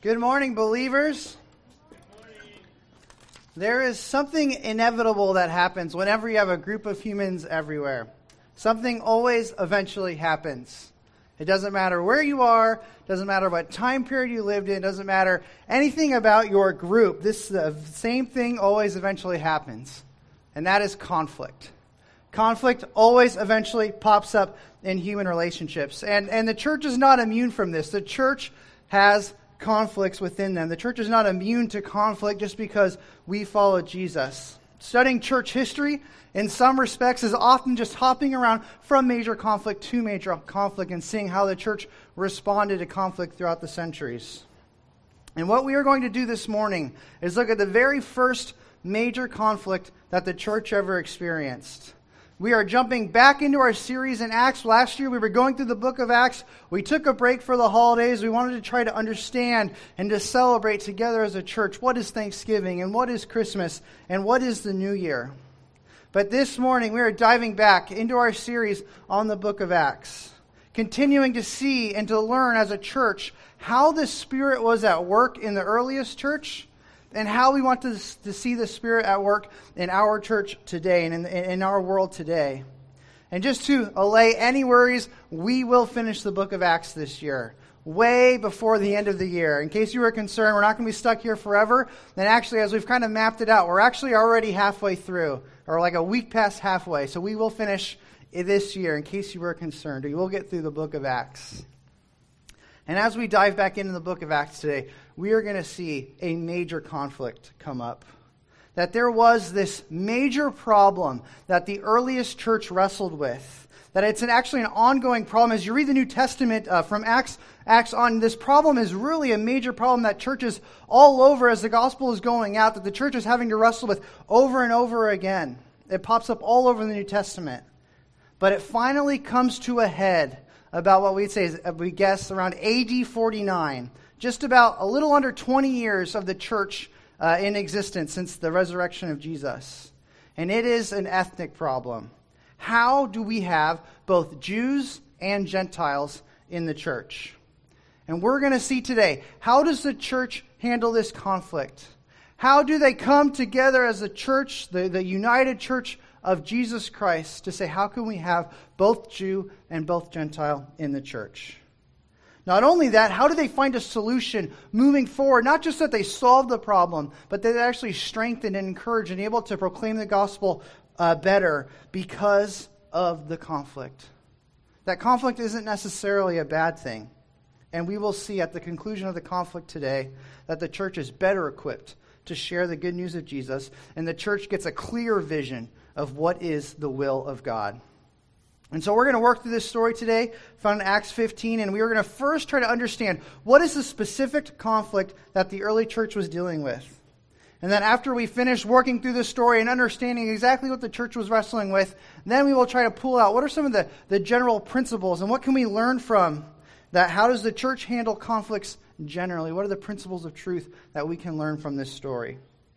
Good morning, believers. There is something inevitable that happens whenever you have a group of humans everywhere. Something always eventually happens. It doesn't matter where you are, doesn't matter what time period you lived in, doesn't matter anything about your group. The same thing always eventually happens, and that is conflict. Conflict always eventually pops up in human relationships, and the church is not immune from this. The church has conflicts within them. The church is not immune to conflict just because we follow Jesus. Studying church history, in some respects, is often just hopping around from major conflict to major conflict and seeing how the church responded to conflict throughout the centuries. And what we are going to do this morning is look at the very first major conflict that the church ever experienced. We are jumping back into our series in Acts. Last year we were going through the book of Acts. We took a break for the holidays. We wanted to try to understand and to celebrate together as a church what is Thanksgiving and what is Christmas and what is the New Year. But this morning we are diving back into our series on the book of Acts, continuing to see and to learn as a church how the Spirit was at work in the earliest church and how we want to see the Spirit at work in our church today and in our world today. And just to allay any worries, we will finish the book of Acts this year, way before the end of the year. In case you were concerned, we're not going to be stuck here forever. And actually, as we've kind of mapped it out, we're actually already halfway through, or like a week past halfway. So we will finish this year, in case you were concerned. We will get through the book of Acts. And as we dive back into the book of Acts today, we are going to see a major conflict come up. That there was this major problem that the earliest church wrestled with. That it's actually an ongoing problem. As you read the New Testament from Acts on, this problem is really a major problem that churches all over, as the gospel is going out, that the church is having to wrestle with over and over again. It pops up all over the New Testament. But it finally comes to a head about what we'd say is, we guess, around AD 49. Just about a little under 20 years of the church in existence since the resurrection of Jesus. And it is an ethnic problem. How do we have both Jews and Gentiles in the church? And we're going to see today, how does the church handle this conflict? How do they come together as a church, the united church of Jesus Christ, to say, how can we have both Jew and both Gentile in the church? Not only that, how do they find a solution moving forward? Not just that they solve the problem, but that they actually strengthen and encourage and able to proclaim the gospel better because of the conflict. That conflict isn't necessarily a bad thing. And we will see at the conclusion of the conflict today that the church is better equipped to share the good news of Jesus, and the church gets a clear vision of what is the will of God. And so we're going to work through this story today, found in Acts 15, and we are going to first try to understand what is the specific conflict that the early church was dealing with. And then after we finish working through this story and understanding exactly what the church was wrestling with, then we will try to pull out what are some of the general principles and what can we learn from that. How does the church handle conflicts generally? What are the principles of truth that we can learn from this story?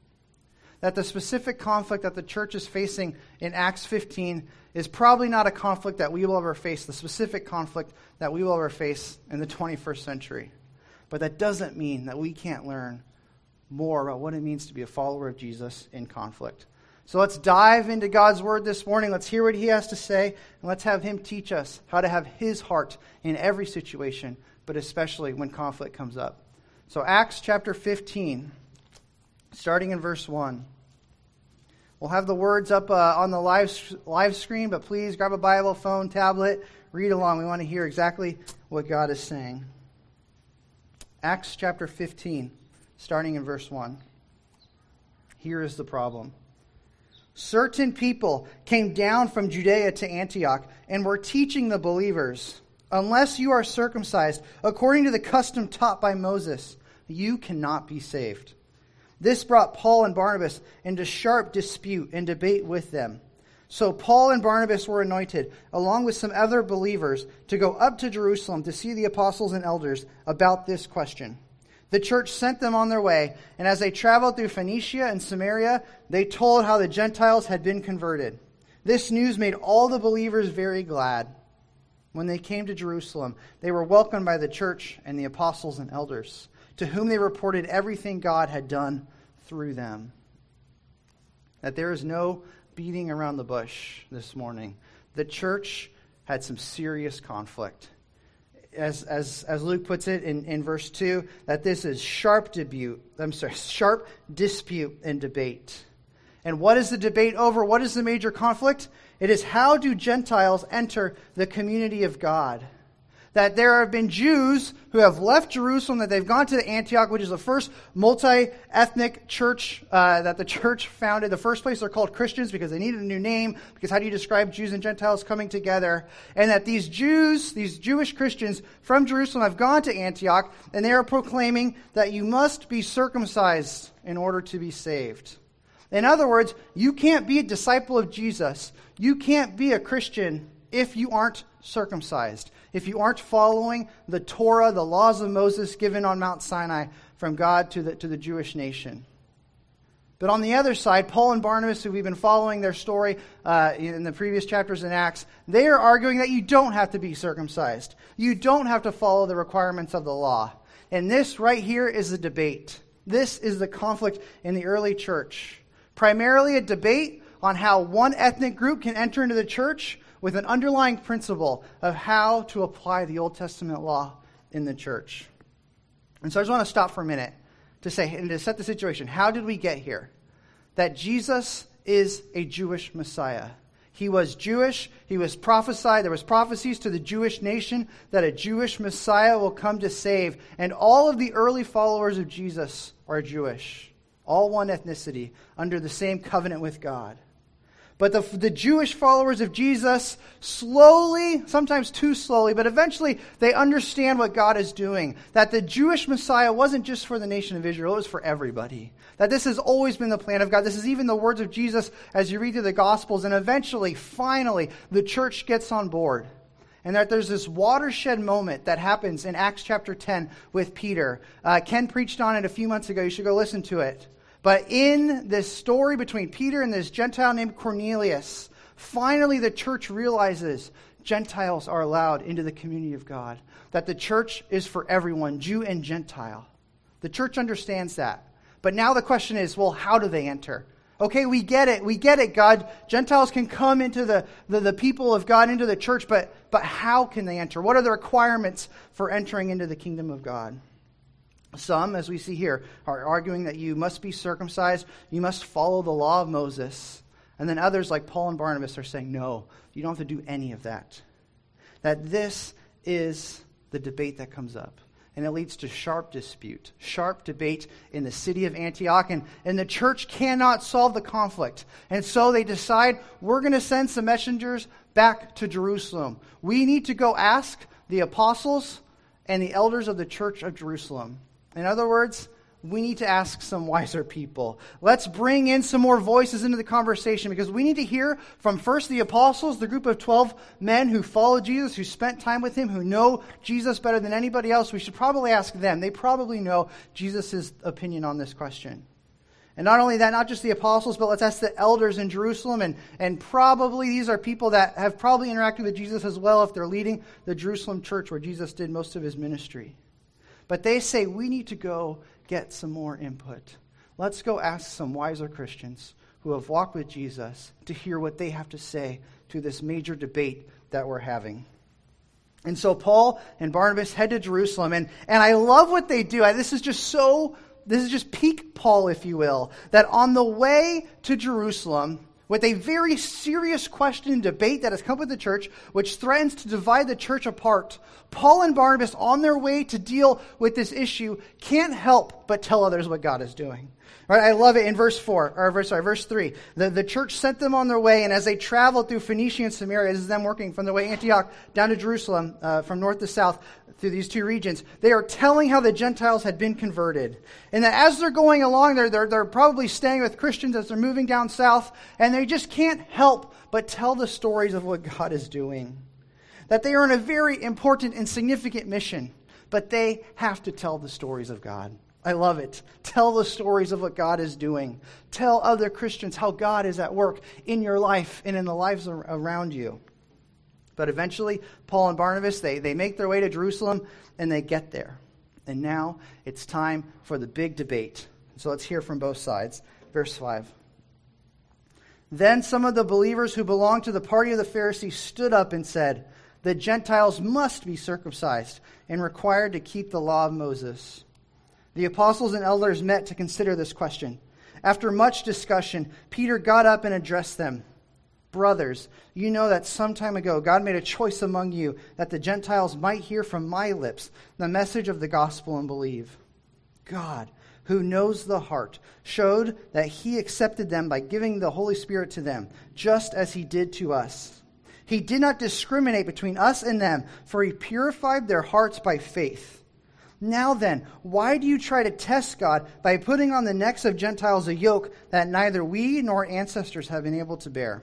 That the specific conflict that the church is facing in Acts 15 is probably not a conflict that we will ever face, the specific conflict that we will ever face in the 21st century. But that doesn't mean that we can't learn more about what it means to be a follower of Jesus in conflict. So let's dive into God's Word this morning. Let's hear what He has to say, and let's have Him teach us how to have His heart in every situation, but especially when conflict comes up. So Acts chapter 15, starting in verse 1. We'll have the words up on the live screen, but please grab a Bible, phone, tablet, read along. We want to hear exactly what God is saying. Acts chapter 15, starting in verse 1. Here is the problem. Certain people came down from Judea to Antioch and were teaching the believers, unless you are circumcised according to the custom taught by Moses, you cannot be saved. This brought Paul and Barnabas into sharp dispute and debate with them. So Paul and Barnabas were anointed, along with some other believers, to go up to Jerusalem to see the apostles and elders about this question. The church sent them on their way, and as they traveled through Phoenicia and Samaria, they told how the Gentiles had been converted. This news made all the believers very glad. When they came to Jerusalem, they were welcomed by the church and the apostles and elders. to whom they reported everything God had done through them. That there is no beating around the bush this morning. The church had some serious conflict. As Luke puts it in verse 2, that this is sharp dispute and debate. And what is the debate over? What is the major conflict? It is, how do Gentiles enter the community of God? That there have been Jews who have left Jerusalem, that they've gone to Antioch, which is the first multi-ethnic church that the church founded. The first place they're called Christians because they needed a new name, because how do you describe Jews and Gentiles coming together? And that these Jews, these Jewish Christians from Jerusalem have gone to Antioch, and they are proclaiming that you must be circumcised in order to be saved. In other words, you can't be a disciple of Jesus. You can't be a Christian if you aren't circumcised, if you aren't following the Torah, the laws of Moses given on Mount Sinai from God to the Jewish nation. But on the other side, Paul and Barnabas, who we've been following their story in the previous chapters in Acts, they are arguing that you don't have to be circumcised. You don't have to follow the requirements of the law. And this right here is the debate. This is the conflict in the early church. Primarily a debate on how one ethnic group can enter into the church, with an underlying principle of how to apply the Old Testament law in the church. And so I just want to stop for a minute to say, and to set the situation. How did we get here? That Jesus is a Jewish Messiah. He was Jewish. He was prophesied. There was prophecies to the Jewish nation that a Jewish Messiah will come to save. And all of the early followers of Jesus are Jewish. All one ethnicity under the same covenant with God. But the Jewish followers of Jesus slowly, sometimes too slowly, but eventually they understand what God is doing. That the Jewish Messiah wasn't just for the nation of Israel, it was for everybody. That this has always been the plan of God. This is even the words of Jesus as you read through the Gospels. And eventually, finally, the church gets on board. And that there's this watershed moment that happens in Acts chapter 10 with Peter. Ken preached on it a few months ago. You should go listen to it. But in this story between Peter and this Gentile named Cornelius, finally the church realizes Gentiles are allowed into the community of God. That the church is for everyone, Jew and Gentile. The church understands that. But now the question is, well, how do they enter? Okay, we get it, God. Gentiles can come into the people of God, into the church, but how can they enter? What are the requirements for entering into the kingdom of God? Some, as we see here, are arguing that you must be circumcised, you must follow the law of Moses. And then others, like Paul and Barnabas, are saying, no, you don't have to do any of that. That this is the debate that comes up. And it leads to sharp dispute, sharp debate in the city of Antioch. And the church cannot solve the conflict. And so they decide, we're going to send some messengers back to Jerusalem. We need to go ask the apostles and the elders of the church of Jerusalem. In other words, we need to ask some wiser people. Let's bring in some more voices into the conversation, because we need to hear from first the apostles, the group of 12 men who followed Jesus, who spent time with him, who know Jesus better than anybody else. We should probably ask them. They probably know Jesus' opinion on this question. And not only that, not just the apostles, but let's ask the elders in Jerusalem. And probably these are people that have probably interacted with Jesus as well if they're leading the Jerusalem church where Jesus did most of his ministry. But they say, we need to go get some more input. Let's go ask some wiser Christians who have walked with Jesus to hear what they have to say to this major debate that we're having. And so Paul and Barnabas head to Jerusalem. And I love what they do. This is just peak Paul, if you will. That on the way to Jerusalem, with a very serious question and debate that has come with the church, which threatens to divide the church apart, Paul and Barnabas, on their way to deal with this issue, can't help but tell others what God is doing. Right? I love it in verse 3. The church sent them on their way, and as they traveled through Phoenicia and Samaria, this is them working from their way Antioch down to Jerusalem, from north to south through these two regions, they are telling how the Gentiles had been converted. And that as they're going along, they're probably staying with Christians as they're moving down south, and they just can't help but tell the stories of what God is doing. That they are on a very important and significant mission, but they have to tell the stories of God. I love it. Tell the stories of what God is doing. Tell other Christians how God is at work in your life and in the lives around you. But eventually, Paul and Barnabas, they make their way to Jerusalem, and they get there. And now it's time for the big debate. So let's hear from both sides. Verse 5. Then some of the believers who belonged to the party of the Pharisees stood up and said, "The Gentiles must be circumcised and required to keep the law of Moses." The apostles and elders met to consider this question. After much discussion, Peter got up and addressed them. "Brothers, you know that some time ago God made a choice among you that the Gentiles might hear from my lips the message of the gospel and believe. God, who knows the heart, showed that he accepted them by giving the Holy Spirit to them, just as he did to us. He did not discriminate between us and them, for he purified their hearts by faith. Now then, why do you try to test God by putting on the necks of Gentiles a yoke that neither we nor ancestors have been able to bear?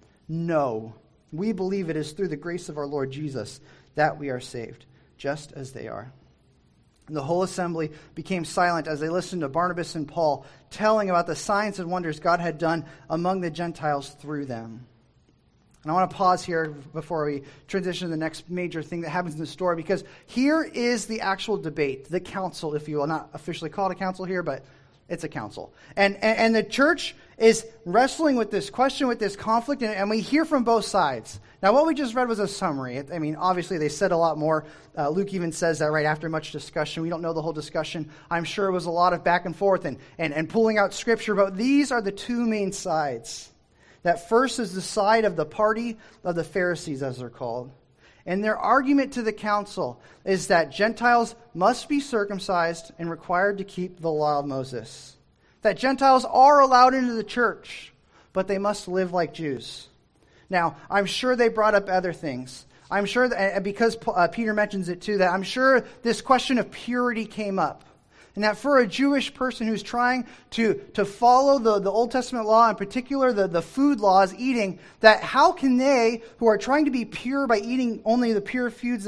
No, we believe it is through the grace of our Lord Jesus that we are saved, just as they are." The whole assembly became silent as they listened to Barnabas and Paul telling about the signs and wonders God had done among the Gentiles through them. And I want to pause here before we transition to the next major thing that happens in the story, because here is the actual debate, the council, if you will. Not officially called a council here, but it's a council. And the church is wrestling with this question, with this conflict, and we hear from both sides. Now, what we just read was a summary. I mean, obviously, they said a lot more. Luke even says that right after much discussion. We don't know the whole discussion. I'm sure it was a lot of back and forth and pulling out Scripture, but these are the two main sides. That first is the side of the party of the Pharisees, as they're called. And their argument to the council is that Gentiles must be circumcised and required to keep the law of Moses. That Gentiles are allowed into the church, but they must live like Jews. Now, I'm sure they brought up other things. I'm sure that, because Peter mentions it too, that I'm sure this question of purity came up. And that for a Jewish person who's trying to follow the Old Testament law, in particular the food laws, eating, that how can they, who are trying to be pure by eating only the pure foods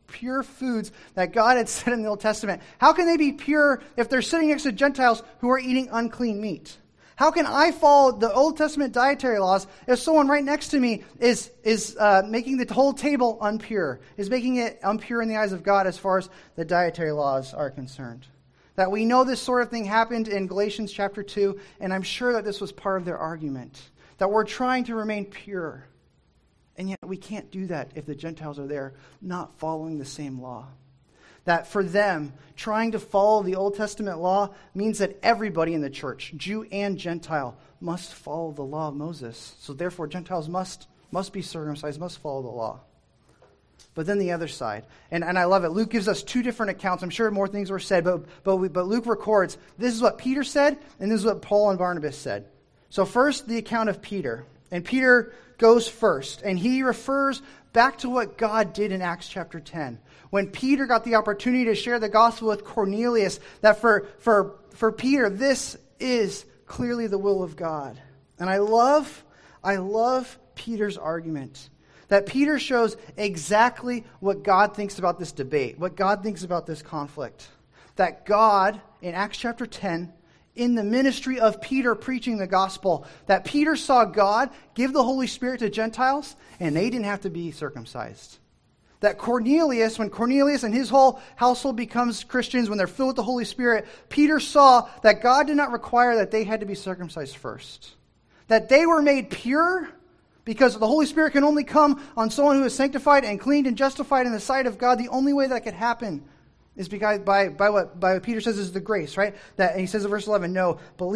that God had said in the Old Testament, how can they be pure if they're sitting next to Gentiles who are eating unclean meat? How can I follow the Old Testament dietary laws if someone right next to me is making the whole table impure, is making it impure in the eyes of God as far as the dietary laws are concerned? That we know this sort of thing happened in Galatians chapter 2, and I'm sure that this was part of their argument. That we're trying to remain pure, and yet we can't do that if the Gentiles are there not following the same law. That for them, trying to follow the Old Testament law means that everybody in the church, Jew and Gentile, must follow the law of Moses. So therefore, Gentiles must be circumcised, must follow the law. But then the other side, and I love it. Luke gives us two different accounts. I'm sure more things were said, but Luke records, this is what Peter said, and this is what Paul and Barnabas said. So first, the account of Peter. And Peter goes first, and he refers back to what God did in Acts chapter 10. When Peter got the opportunity to share the gospel with Cornelius, that for Peter, this is clearly the will of God. And I love Peter's argument. That Peter shows exactly what God thinks about this debate, what God thinks about this conflict. That God, in Acts chapter 10, in the ministry of Peter preaching the gospel, that Peter saw God give the Holy Spirit to Gentiles, and they didn't have to be circumcised. That Cornelius, when Cornelius and his whole household becomes Christians, when they're filled with the Holy Spirit, Peter saw that God did not require that they had to be circumcised first. That they were made pure because the Holy Spirit can only come on someone who is sanctified and cleaned and justified in the sight of God. The only way that could happen is because by what Peter says is the grace, right? That, and he says in verse 11, no,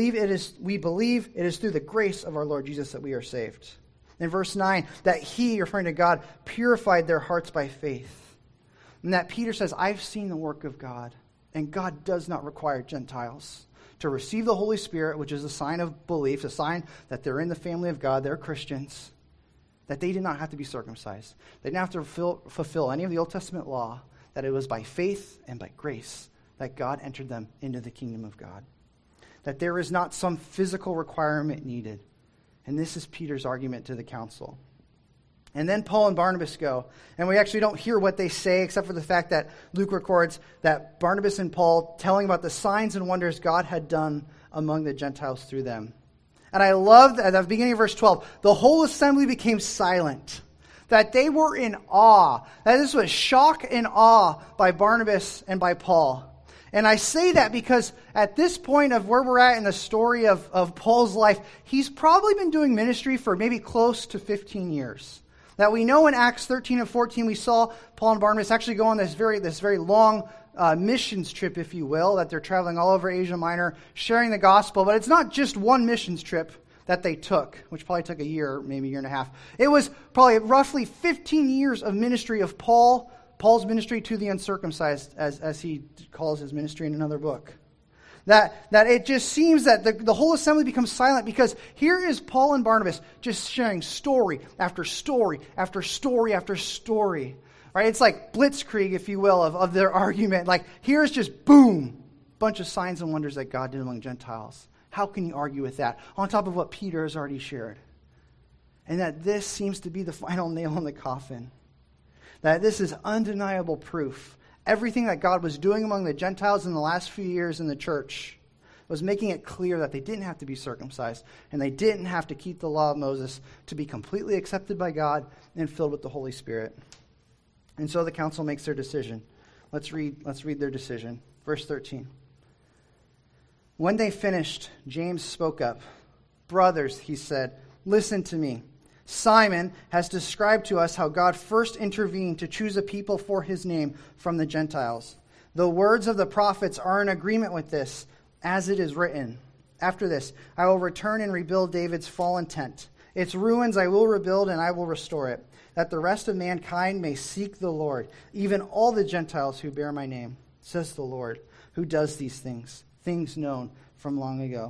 we believe it is through the grace of our Lord Jesus that we are saved. In verse 9, that he, referring to God, purified their hearts by faith. And that Peter says, I've seen the work of God, and God does not require Gentiles to receive the Holy Spirit, which is a sign of belief, a sign that they're in the family of God, they're Christians, that they did not have to be circumcised. They didn't have to fulfill any of the Old Testament law, that it was by faith and by grace that God entered them into the kingdom of God. That there is not some physical requirement needed. And this is Peter's argument to the council. And then Paul and Barnabas go, and we actually don't hear what they say except for the fact that Luke records that Barnabas and Paul telling about the signs and wonders God had done among the Gentiles through them. And I love that at the beginning of verse 12, the whole assembly became silent. That they were in awe. That this was shock and awe by Barnabas and by Paul. And I say that because at this point of where we're at in the story of Paul's life, he's probably been doing ministry for maybe close to 15 years. That we know in Acts 13 and 14, we saw Paul and Barnabas actually go on this very long missions trip, if you will, that they're traveling all over Asia Minor, sharing the gospel. But it's not just one missions trip that they took, which probably took a year, maybe a year and a half. It was probably roughly 15 years of ministry of Paul's ministry to the uncircumcised, as he calls his ministry in another book. That it just seems that the whole assembly becomes silent because here is Paul and Barnabas just sharing story after story after story after story. Right? It's like blitzkrieg, if you will, of their argument. Like, here's just, boom, bunch of signs and wonders that God did among Gentiles. How can you argue with that? On top of what Peter has already shared. And that this seems to be the final nail in the coffin. That this is undeniable proof. Everything that God was doing among the Gentiles in the last few years in the church was making it clear that they didn't have to be circumcised and they didn't have to keep the law of Moses to be completely accepted by God and filled with the Holy Spirit. And so the council makes their decision. Let's read their decision. Verse 13. When they finished, James spoke up. "Brothers," he said, "listen to me. Simon has described to us how God first intervened to choose a people for his name from the Gentiles. The words of the prophets are in agreement with this, as it is written. After this, I will return and rebuild David's fallen tent. Its ruins I will rebuild and I will restore it, that the rest of mankind may seek the Lord, even all the Gentiles who bear my name, says the Lord, who does these things, things known from long ago.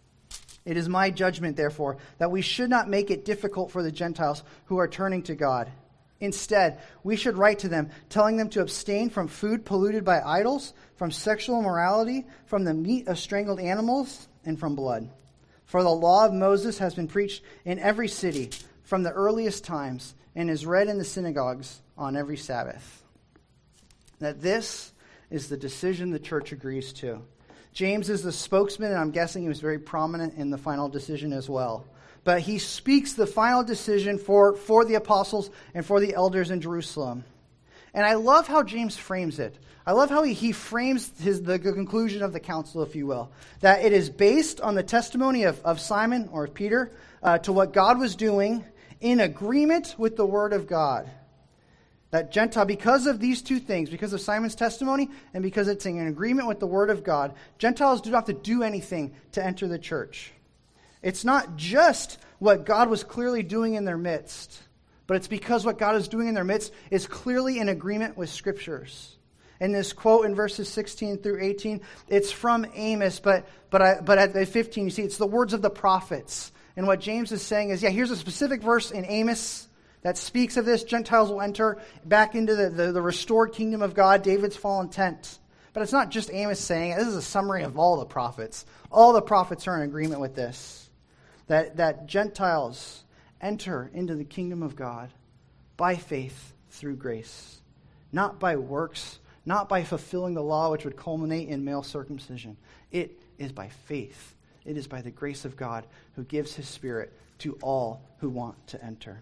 It is my judgment, therefore, that we should not make it difficult for the Gentiles who are turning to God. Instead, we should write to them, telling them to abstain from food polluted by idols, from sexual immorality, from the meat of strangled animals, and from blood. For the law of Moses has been preached in every city from the earliest times, and is read in the synagogues on every Sabbath." That this is the decision the church agrees to. James is the spokesman, and I'm guessing he was very prominent in the final decision as well. But he speaks the final decision for the apostles and for the elders in Jerusalem. And I love how James frames it. I love how he frames the conclusion of the council, if you will. That it is based on the testimony of Simon, or Peter, to what God was doing in agreement with the word of God. That Gentile, because of these two things, because of Simon's testimony and because it's in agreement with the word of God, Gentiles do not have to do anything to enter the church. It's not just what God was clearly doing in their midst, but it's because what God is doing in their midst is clearly in agreement with Scriptures. In this quote in verses 16 through 18, it's from Amos, but at 15, you see, it's the words of the prophets. And what James is saying is, here's a specific verse in Amos that speaks of this. Gentiles will enter back into the restored kingdom of God, David's fallen tent. But it's not just Amos saying it. This is a summary of all the prophets. All the prophets are in agreement with this. That Gentiles enter into the kingdom of God by faith through grace. Not by works, not by fulfilling the law, which would culminate in male circumcision. It is by faith. It is by the grace of God who gives his Spirit to all who want to enter.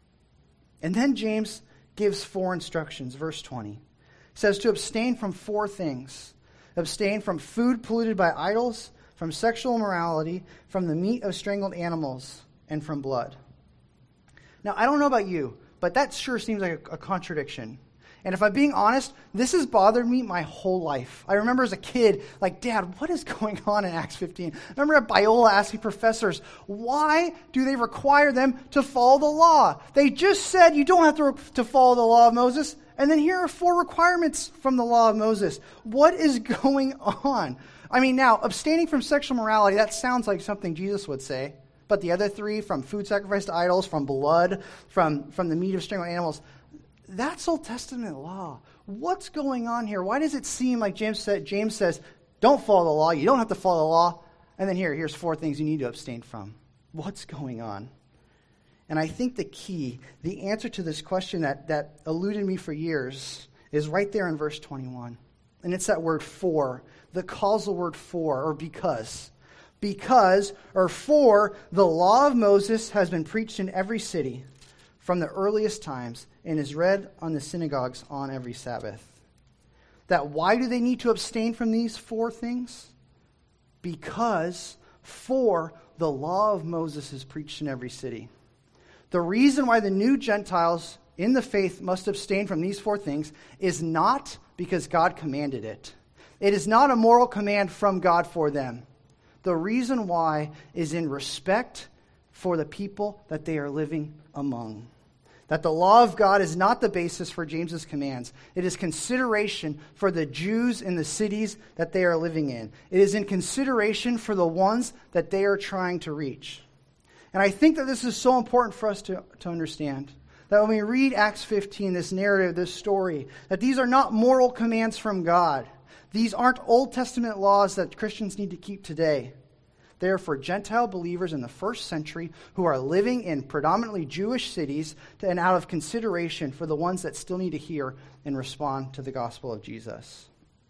And then James gives 4 instructions. Verse 20 He says to abstain from 4 things. Abstain from food polluted by idols, from sexual immorality, from the meat of strangled animals, and from blood. Now, I don't know about you, but that sure seems like a contradiction. And if I'm being honest, this has bothered me my whole life. I remember as a kid, like, Dad, what is going on in Acts 15? I remember at Biola asking professors, why do they require them to follow the law? They just said you don't have to follow the law of Moses. And then here are 4 requirements from the law of Moses. What is going on? I mean, now, abstaining from sexual morality, that sounds like something Jesus would say. But the other 3, from food sacrificed to idols, from blood, from the meat of strangled animals, that's Old Testament law. What's going on here? Why does it seem like James says, don't follow the law, you don't have to follow the law, and then here's 4 things you need to abstain from. What's going on? And I think the key, the answer to this question that eluded me for years is right there in verse 21. And it's that word for, the causal word for, or because. Because, or for, the law of Moses has been preached in every city from the earliest times and is read on the synagogues on every Sabbath. that why do they need to abstain from these 4 things? Because the law of Moses is preached in every city. The reason why the new Gentiles in the faith must abstain from these 4 things is not because God commanded it. It is not a moral command from God for them. The reason why is in respect for the people that they are living among. That the law of God is not the basis for James's commands. It is consideration for the Jews in the cities that they are living in. It is in consideration for the ones that they are trying to reach. And I think that this is so important for us to understand. That when we read Acts 15, this narrative, this story, that these are not moral commands from God. These aren't Old Testament laws that Christians need to keep today. They are for Gentile believers in the first century who are living in predominantly Jewish cities and out of consideration for the ones that still need to hear and respond to the gospel of Jesus.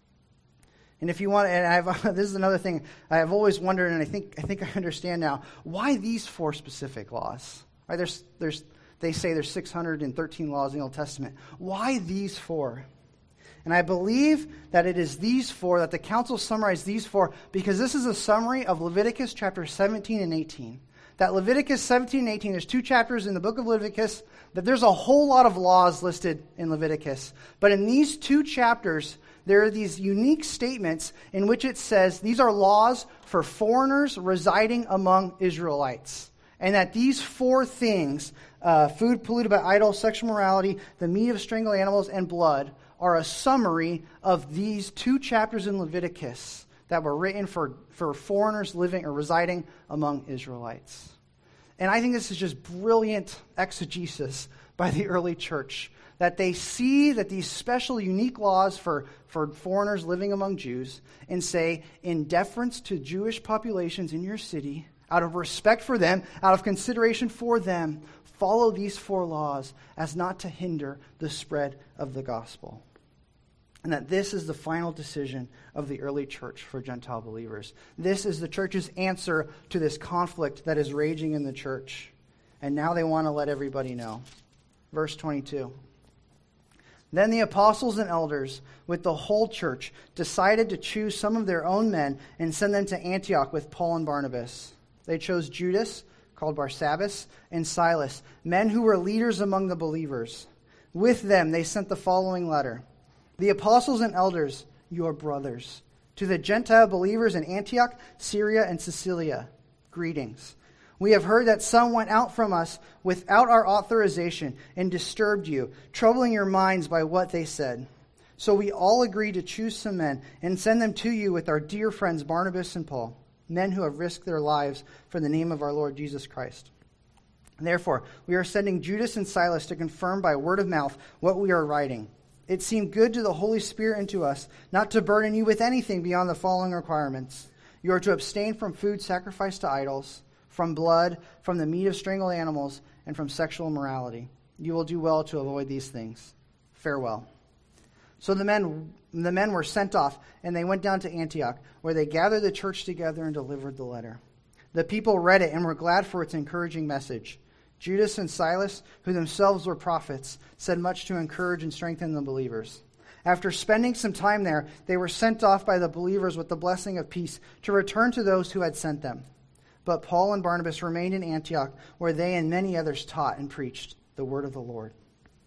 And if you want, and this is another thing I have always wondered, and I think I understand now, why these 4 specific laws? Right? They say there's 613 laws in the Old Testament. Why these 4? And I believe that it is these 4, that the council summarized these 4, because this is a summary of Leviticus chapters 17 and 18. That Leviticus 17 and 18, there's 2 chapters in the book of Leviticus, that there's a whole lot of laws listed in Leviticus. But in these 2 chapters, there are these unique statements in which it says these are laws for foreigners residing among Israelites. And that these 4 things, food polluted by idols, sexual morality, the meat of strangled animals, and blood, are a summary of these 2 chapters in Leviticus that were written for foreigners living or residing among Israelites. And I think this is just brilliant exegesis by the early church, that they see that these special, unique laws for foreigners living among Jews, and say, in deference to Jewish populations in your city, out of respect for them, out of consideration for them, follow these 4 laws as not to hinder the spread of the gospel. And that this is the final decision of the early church for Gentile believers. This is the church's answer to this conflict that is raging in the church. And now they want to let everybody know. Verse 22. Then the apostles and elders, with the whole church, decided to choose some of their own men and send them to Antioch with Paul and Barnabas. They chose Judas, called Barsabbas, and Silas, men who were leaders among the believers. With them they sent the following letter. The apostles and elders, your brothers, to the Gentile believers in Antioch, Syria, and Cilicia, greetings. We have heard that some went out from us without our authorization and disturbed you, troubling your minds by what they said. So we all agreed to choose some men and send them to you with our dear friends Barnabas and Paul, men who have risked their lives for the name of our Lord Jesus Christ. Therefore, we are sending Judas and Silas to confirm by word of mouth what we are writing. It seemed good to the Holy Spirit and to us not to burden you with anything beyond the following requirements. You are to abstain from food sacrificed to idols, from blood, from the meat of strangled animals, and from sexual immorality. You will do well to avoid these things. Farewell. So the men were sent off, and they went down to Antioch, where they gathered the church together and delivered the letter. The people read it and were glad for its encouraging message. Judas and Silas, who themselves were prophets, said much to encourage and strengthen the believers. After spending some time there, they were sent off by the believers with the blessing of peace to return to those who had sent them. But Paul and Barnabas remained in Antioch, where they and many others taught and preached the word of the Lord.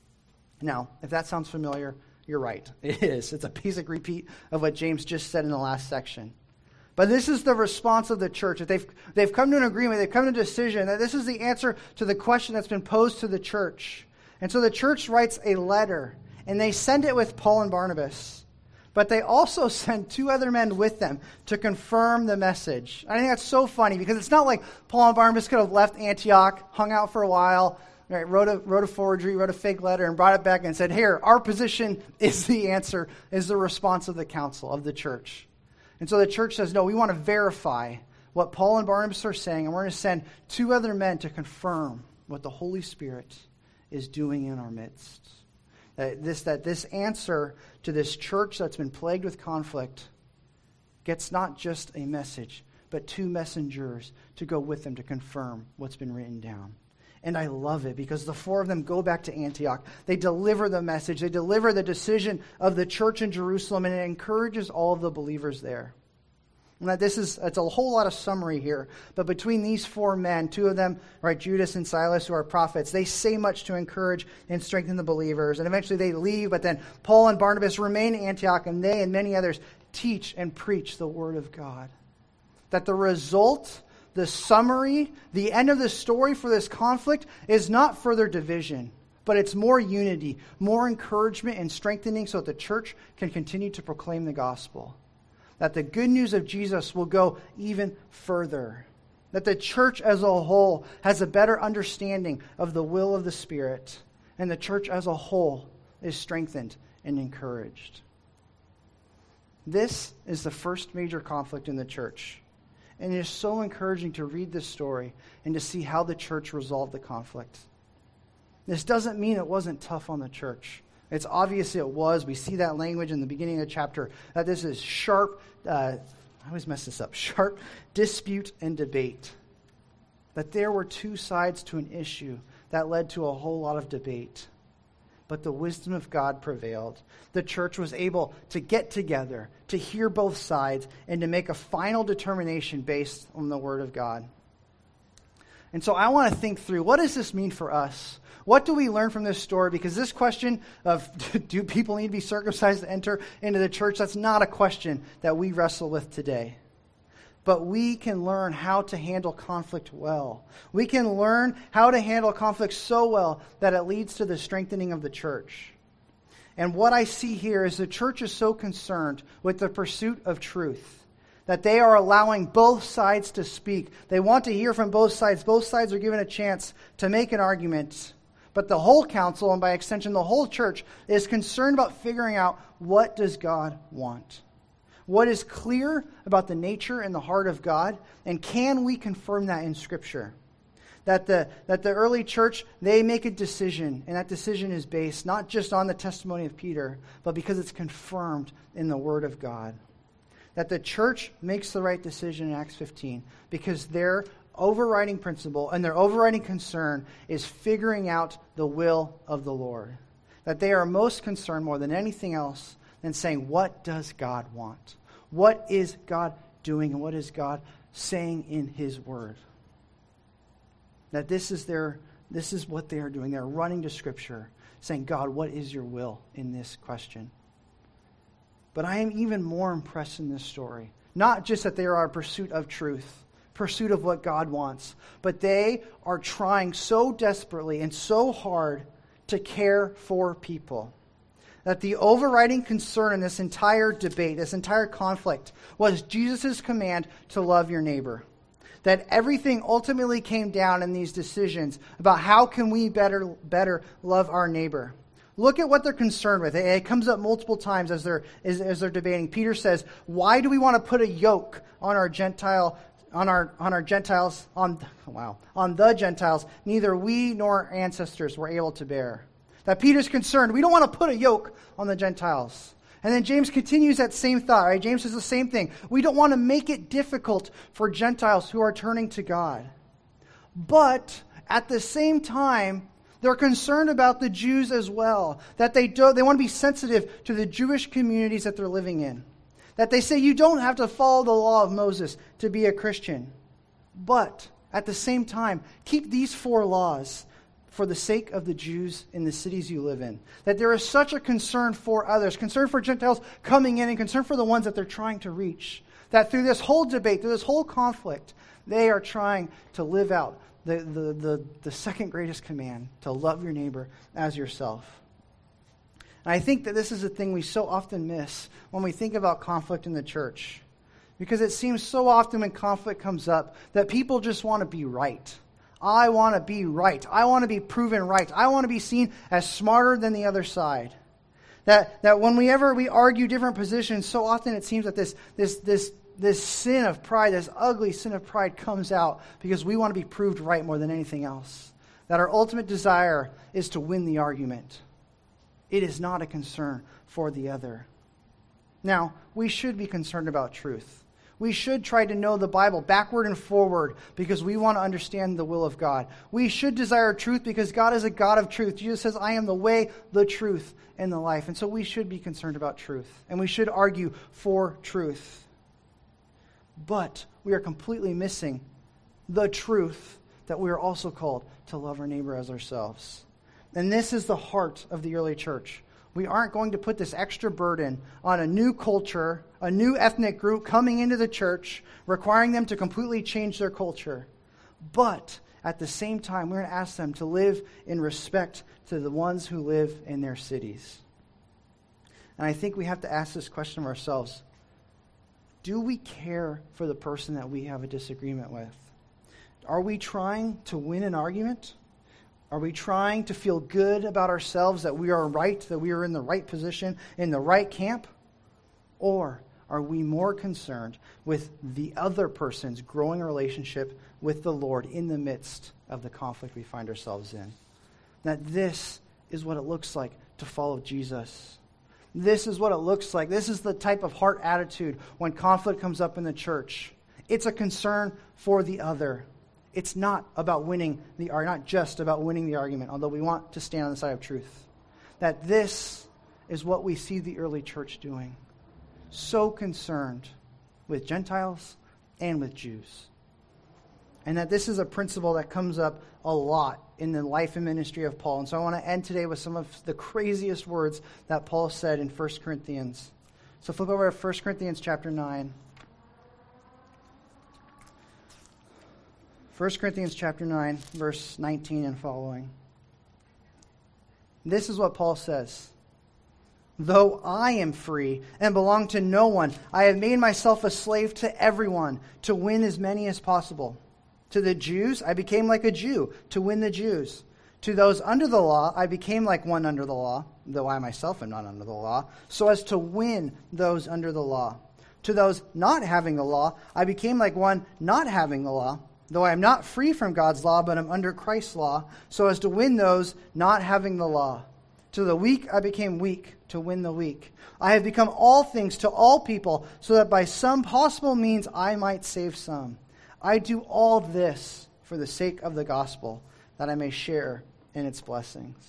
Now, if that sounds familiar, you're right. It is. It's a basic repeat of what James just said in the last section. But this is the response of the church. That they've come to an agreement, they've come to a decision, that this is the answer to the question that's been posed to the church. And so the church writes a letter, and they send it with Paul and Barnabas. But they also send 2 other men with them to confirm the message. I think that's so funny, because it's not like Paul and Barnabas could have left Antioch, hung out for a while, right, wrote a forgery, wrote a fake letter, and brought it back and said, here, our position is the answer, is the response of the council, of the church. And so the church says, no, we want to verify what Paul and Barnabas are saying, and we're going to send 2 other men to confirm what the Holy Spirit is doing in our midst. That this answer to this church that's been plagued with conflict gets not just a message, but 2 messengers to go with them to confirm what's been written down. And I love it because the four of them go back to Antioch. They deliver the message. They deliver the decision of the church in Jerusalem, and it encourages all of the believers there. And that it's a whole lot of summary here. But between these four men, two of them, right, Judas and Silas, who are prophets, they say much to encourage and strengthen the believers. And eventually they leave, but then Paul and Barnabas remain in Antioch, and they and many others teach and preach the word of God. That the result, the summary, the end of the story for this conflict is not further division, but it's more unity, more encouragement and strengthening so that the church can continue to proclaim the gospel. That the good news of Jesus will go even further. That the church as a whole has a better understanding of the will of the Spirit. And the church as a whole is strengthened and encouraged. This is the first major conflict in the church. And it is so encouraging to read this story and to see how the church resolved the conflict. This doesn't mean it wasn't tough on the church. It's obvious it was. We see that language in the beginning of the chapter, that this is sharp, I always mess this up, sharp dispute and debate. That there were two sides to an issue that led to a whole lot of debate. But the wisdom of God prevailed. The church was able to get together, to hear both sides, and to make a final determination based on the Word of God. And so I want to think through, what does this mean for us? What do we learn from this story? Because this question of do people need to be circumcised to enter into the church, that's not a question that we wrestle with today. But we can learn how to handle conflict well. We can learn how to handle conflict so well that it leads to the strengthening of the church. And what I see here is the church is so concerned with the pursuit of truth that they are allowing both sides to speak. They want to hear from both sides. Both sides are given a chance to make an argument. But the whole council, and by extension the whole church, is concerned about figuring out, what does God want? What is clear about the nature and the heart of God? And can we confirm that in Scripture? That the early church, they make a decision, and that decision is based not just on the testimony of Peter, but because it's confirmed in the Word of God. That the church makes the right decision in Acts 15 because their overriding principle and their overriding concern is figuring out the will of the Lord. That they are most concerned more than anything else than saying, what does God want? What is God doing, and what is God saying in His Word? That this is what they are doing. They're running to Scripture, saying, God, what is your will in this question? But I am even more impressed in this story. Not just that they are in pursuit of truth, pursuit of what God wants, but they are trying so desperately and so hard to care for people. That the overriding concern in this entire debate, this entire conflict, was Jesus' command to love your neighbor. That everything ultimately came down in these decisions about how can we better love our neighbor. Look at what they're concerned with. It comes up multiple times as they're debating. Peter says, "Why do we want to put a yoke on the Gentiles? Neither we nor our ancestors were able to bear." That Peter's concerned. We don't want to put a yoke on the Gentiles. And then James continues that same thought. Right? James says the same thing. We don't want to make it difficult for Gentiles who are turning to God. But at the same time, they're concerned about the Jews as well. That they want to be sensitive to the Jewish communities that they're living in. That they say you don't have to follow the law of Moses to be a Christian. But at the same time, keep these 4 laws for the sake of the Jews in the cities you live in. That there is such a concern for others, concern for Gentiles coming in, and concern for the ones that they're trying to reach. That through this whole debate, through this whole conflict, they are trying to live out the second greatest command, to love your neighbor as yourself. And I think that this is a thing we so often miss when we think about conflict in the church. Because it seems so often when conflict comes up that people just want to be right. I want to be right. I want to be proven right. I want to be seen as smarter than the other side. That whenever we argue different positions, so often it seems that this sin of pride, this ugly sin of pride comes out because we want to be proved right more than anything else. That our ultimate desire is to win the argument. It is not a concern for the other. Now, we should be concerned about truth. We should try to know the Bible backward and forward because we want to understand the will of God. We should desire truth because God is a God of truth. Jesus says, I am the way, the truth, and the life. And so we should be concerned about truth. And we should argue for truth. But we are completely missing the truth that we are also called to love our neighbor as ourselves. And this is the heart of the early church. We aren't going to put this extra burden on a new culture, a new ethnic group coming into the church, requiring them to completely change their culture. But at the same time, we're going to ask them to live in respect to the ones who live in their cities. And I think we have to ask this question of ourselves. Do we care for the person that we have a disagreement with? Are we trying to win an argument? Are we trying to feel good about ourselves that we are right, that we are in the right position, in the right camp? Or are we more concerned with the other person's growing relationship with the Lord in the midst of the conflict we find ourselves in? That this is what it looks like to follow Jesus. This is what it looks like. This is the type of heart attitude when conflict comes up in the church. It's a concern for the other. It's not about winning the argument, not just about winning the argument, although we want to stand on the side of truth. That this is what we see the early church doing. So concerned with Gentiles and with Jews. And that this is a principle that comes up a lot in the life and ministry of Paul. And so I want to end today with some of the craziest words that Paul said in 1 Corinthians. So flip over to 1 Corinthians chapter 9. 1 Corinthians chapter 9, verse 19 and following. This is what Paul says. Though I am free and belong to no one, I have made myself a slave to everyone to win as many as possible. To the Jews, I became like a Jew to win the Jews. To those under the law, I became like one under the law, though I myself am not under the law, so as to win those under the law. To those not having the law, I became like one not having the law, though I am not free from God's law, but am under Christ's law, so as to win those not having the law. To the weak I became weak to win the weak. I have become all things to all people, so that by some possible means I might save some. I do all this for the sake of the gospel, that I may share in its blessings.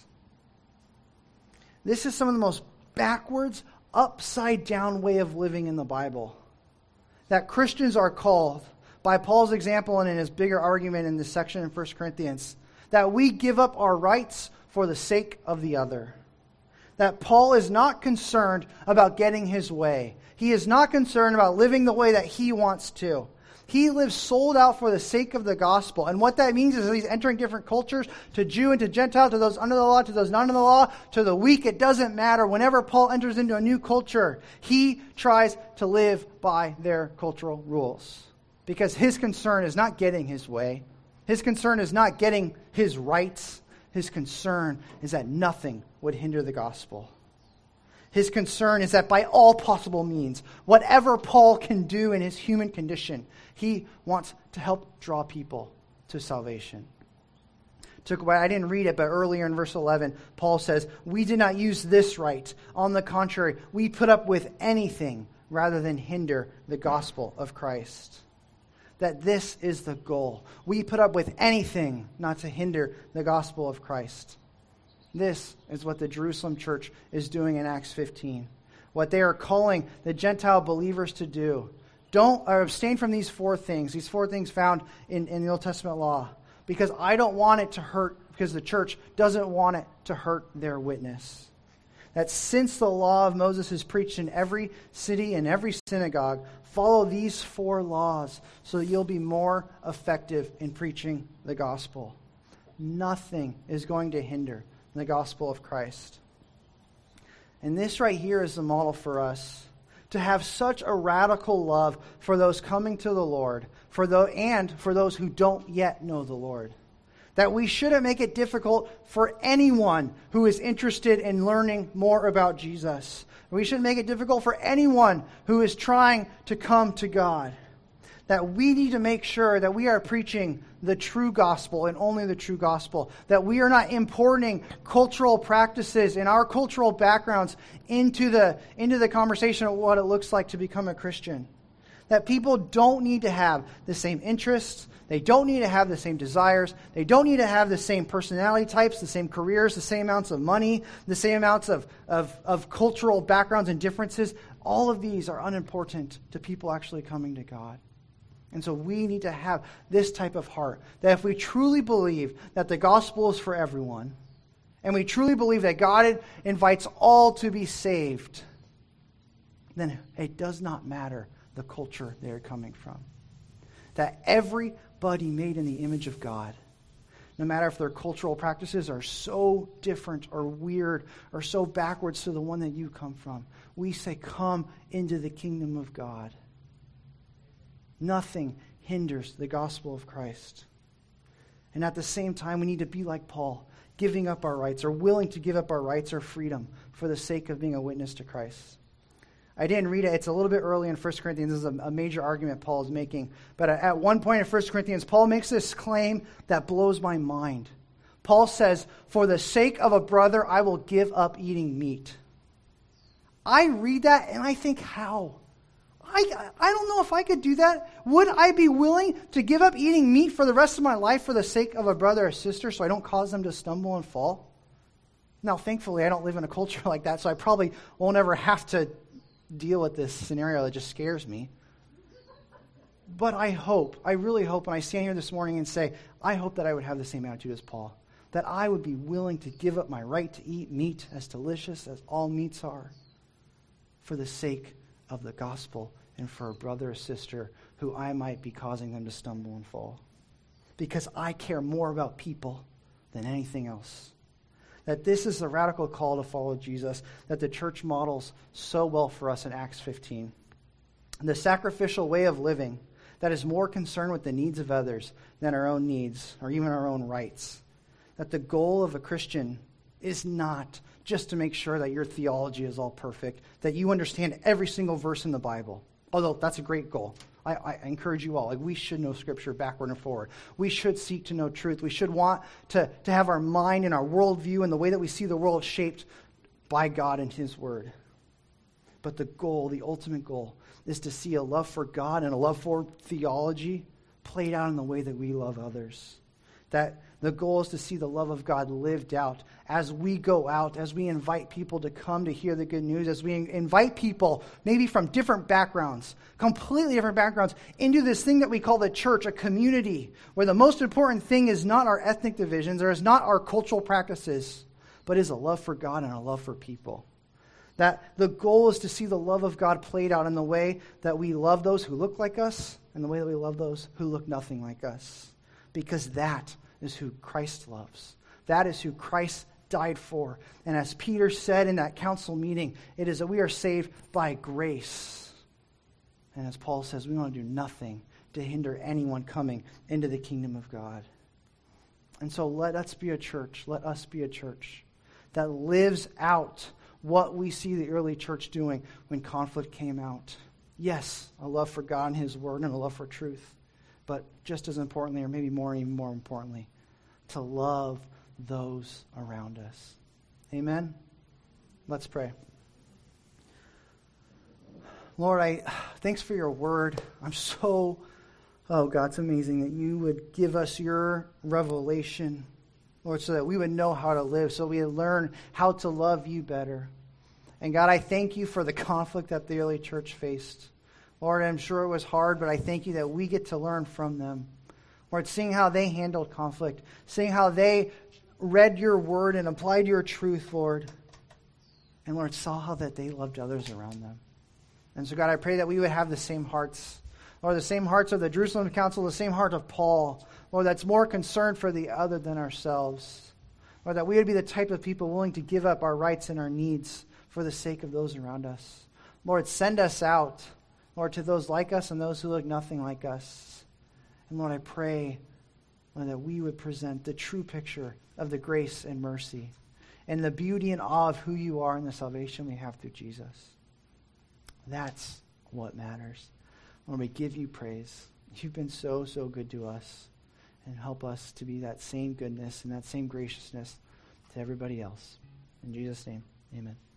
This is some of the most backwards, upside down way of living in the Bible. That Christians are called, by Paul's example and in his bigger argument in this section in 1 Corinthians, that we give up our rights for the sake of the other. That Paul is not concerned about getting his way. He is not concerned about living the way that he wants to. He lives sold out for the sake of the gospel. And what that means is that he's entering different cultures, to Jew and to Gentile, to those under the law, to those not under the law, to the weak. It doesn't matter. Whenever Paul enters into a new culture, he tries to live by their cultural rules. Because his concern is not getting his way. His concern is not getting his rights. His concern is that nothing would hinder the gospel. His concern is that by all possible means, whatever Paul can do in his human condition, he wants to help draw people to salvation. I didn't read it, but earlier in verse 11, Paul says, we did not use this right. On the contrary, we put up with anything rather than hinder the gospel of Christ. That this is the goal. We put up with anything not to hinder the gospel of Christ. This is what the Jerusalem church is doing in Acts 15. What they are calling the Gentile believers to do. Abstain from these four things found in the Old Testament law. Because I don't want it to hurt, because the church doesn't want it to hurt their witness. That since the law of Moses is preached in every city and every synagogue, follow these four laws so that you'll be more effective in preaching the gospel. Nothing is going to hinder the gospel of Christ. And this right here is the model for us. To have such a radical love for those coming to the Lord, and for those who don't yet know the Lord. That we shouldn't make it difficult for anyone who is interested in learning more about Jesus. We shouldn't make it difficult for anyone who is trying to come to God. That we need to make sure that we are preaching the true gospel and only the true gospel. That we are not importing cultural practices and our cultural backgrounds into the conversation of what it looks like to become a Christian. That people don't need to have the same interests. They don't need to have the same desires. They don't need to have the same personality types, the same careers, the same amounts of money, the same amounts of cultural backgrounds and differences. All of these are unimportant to people actually coming to God. And so we need to have this type of heart, that if we truly believe that the gospel is for everyone, and we truly believe that God invites all to be saved, then it does not matter the culture they're coming from. That everybody made in the image of God, no matter if their cultural practices are so different or weird or so backwards to the one that you come from, we say, come into the kingdom of God. Nothing hinders the gospel of Christ. And at the same time, we need to be like Paul, giving up our rights or willing to give up our rights or freedom for the sake of being a witness to Christ. I didn't read it. It's a little bit early in 1 Corinthians. This is a major argument Paul is making. But at one point in 1 Corinthians, Paul makes this claim that blows my mind. Paul says, for the sake of a brother, I will give up eating meat. I read that and I think, how? I don't know if I could do that. Would I be willing to give up eating meat for the rest of my life for the sake of a brother or sister so I don't cause them to stumble and fall? Now, thankfully, I don't live in a culture like that, so I probably won't ever have to deal with this scenario that just scares me. But I really hope, when I stand here this morning and say, I hope that I would have the same attitude as Paul, that I would be willing to give up my right to eat meat, as delicious as all meats are, for the sake of the gospel and for a brother or sister who I might be causing them to stumble and fall. Because I care more about people than anything else. That this is the radical call to follow Jesus that the church models so well for us in Acts 15. The sacrificial way of living that is more concerned with the needs of others than our own needs or even our own rights. That the goal of a Christian is not just to make sure that your theology is all perfect, that you understand every single verse in the Bible. Although that's a great goal. I encourage you all. We should know Scripture backward and forward. We should seek to know truth. We should want to have our mind and our worldview and the way that we see the world shaped by God and His Word. But the goal, the ultimate goal, is to see a love for God and a love for theology played out in the way that we love others. That the goal is to see the love of God lived out as we go out, as we invite people to come to hear the good news, as we invite people, maybe from different backgrounds, completely different backgrounds, into this thing that we call the church, a community, where the most important thing is not our ethnic divisions, or is not our cultural practices, but is a love for God and a love for people. That the goal is to see the love of God played out in the way that we love those who look like us and the way that we love those who look nothing like us. Because that is who Christ loves. That is who Christ died for. And as Peter said in that council meeting, it is that we are saved by grace. And as Paul says, we want to do nothing to hinder anyone coming into the kingdom of God. And so let us be a church that lives out what we see the early church doing when conflict came out. Yes, a love for God and His Word and a love for truth. But just as importantly, or maybe even more importantly, to love those around us. Amen? Let's pray. Lord, thanks for your word. I'm so, God, it's amazing that you would give us your revelation, Lord, so that we would know how to live, so we would learn how to love you better. And God, I thank you for the conflict that the early church faced. Lord, I'm sure it was hard, but I thank you that we get to learn from them. Lord, seeing how they handled conflict, seeing how they read your word and applied your truth, Lord. And Lord, saw how that they loved others around them. And so God, I pray that we would have the same hearts. Lord, the same hearts of the Jerusalem Council, the same heart of Paul. Lord, that's more concerned for the other than ourselves. Lord, that we would be the type of people willing to give up our rights and our needs for the sake of those around us. Lord, send us out. Lord, to those like us and those who look nothing like us. And Lord, I pray, Lord, that we would present the true picture of the grace and mercy and the beauty and awe of who you are and the salvation we have through Jesus. That's what matters. Lord, we give you praise. You've been so, so good to us. And help us to be that same goodness and that same graciousness to everybody else. In Jesus' name, amen.